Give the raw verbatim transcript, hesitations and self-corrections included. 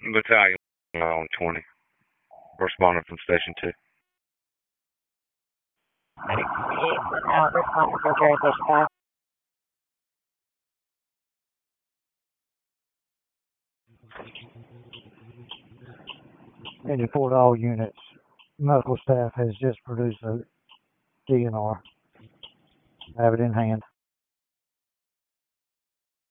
Battalion on twenty. Responding from Station two. Uh, responsible for dispatch. And report all units. Medical staff has just produced a D N R. I have it in hand.